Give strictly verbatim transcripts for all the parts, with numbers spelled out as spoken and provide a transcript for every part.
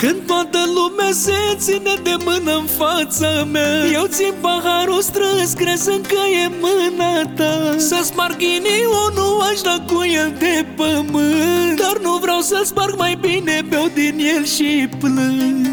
Când toată lumea se ține de mână în fața mea, eu țin paharul strâns, crezând că e mâna ta. Să sparg ghinionul, aș da cu el de pământ, dar nu vreau să-l sparg, mai bine beau din el și plâng.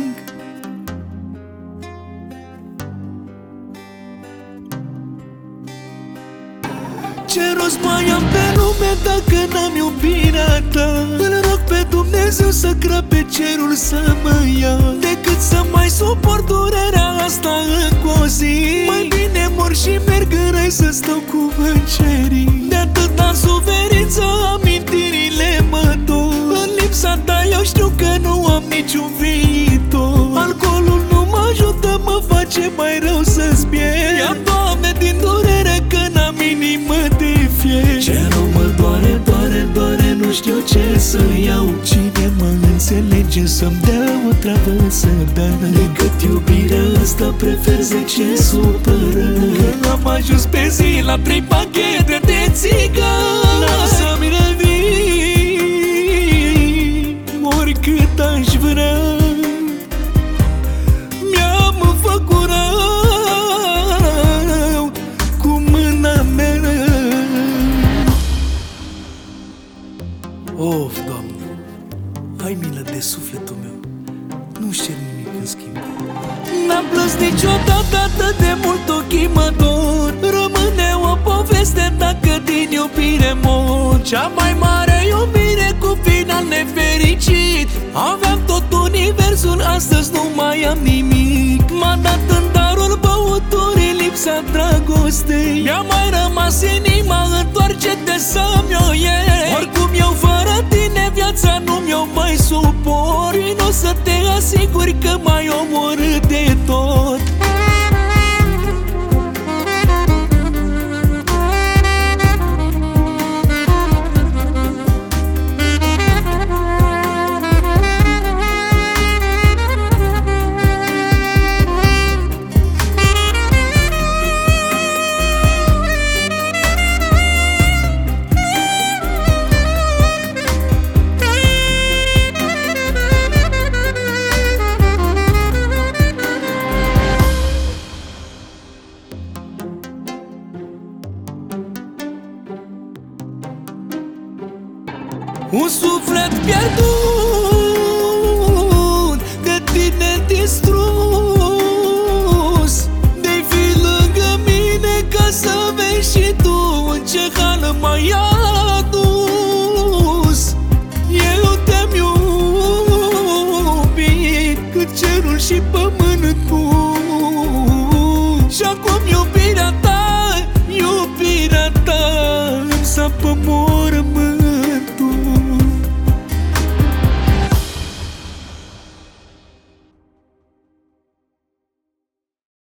Ce rost mai am pe lume dacă n-am iubirea ta? Îl rog pe Dumnezeu să crăpe cerul să mă ia, decât să mai suport durerea asta încă o zi. Mai bine mor și merg în rai să stau cu îngerii. De atâta suferință amintirile mă dor. În lipsa ta eu știu că nu am niciun viitor. Alcoolul nu mă ajută, mă face mai rău să-ți pierd. Ia, Doamne, din durere că n-am inimă de fier. Ce rău mă doare, doare, doare, nu știu ce să iau. Cine mă înțelege să-mi dea o travă să bea? Decât iubirea asta prefer zece supărări. Am ajuns pe zi la trei pachete de țigări. N-am să-mi revin oricât aș vrea. Mi-am făcut rău cu mâna mea. Of, Doamne, ai milă de sufletul meu, nu-și cer nimic în schimb. N-am plâns niciodată atât de mult, ochii mă dor. Rămâne o poveste dacă din iubire mor. Cea mai mare iubire cu final nefericit. Aveam tot universul, astăzi nu mai am nimic. M-a dat în darul băuturii lipsa dragostei. Mi-a mai rămas inima, întoarce-te să-mi o iei. Oricum eu fără tine viața nu mi-o mai suport. Vino să te asiguri că m-ai omorât de tot. Un suflet pierdut, de tine distrus. De-ai fi lângă mine ca să vezi și tu în ce hală m-ai adus. Eu te-am iubit cât cerul și pământul. Și acum iubirea ta, iubirea ta îmi sapă mult.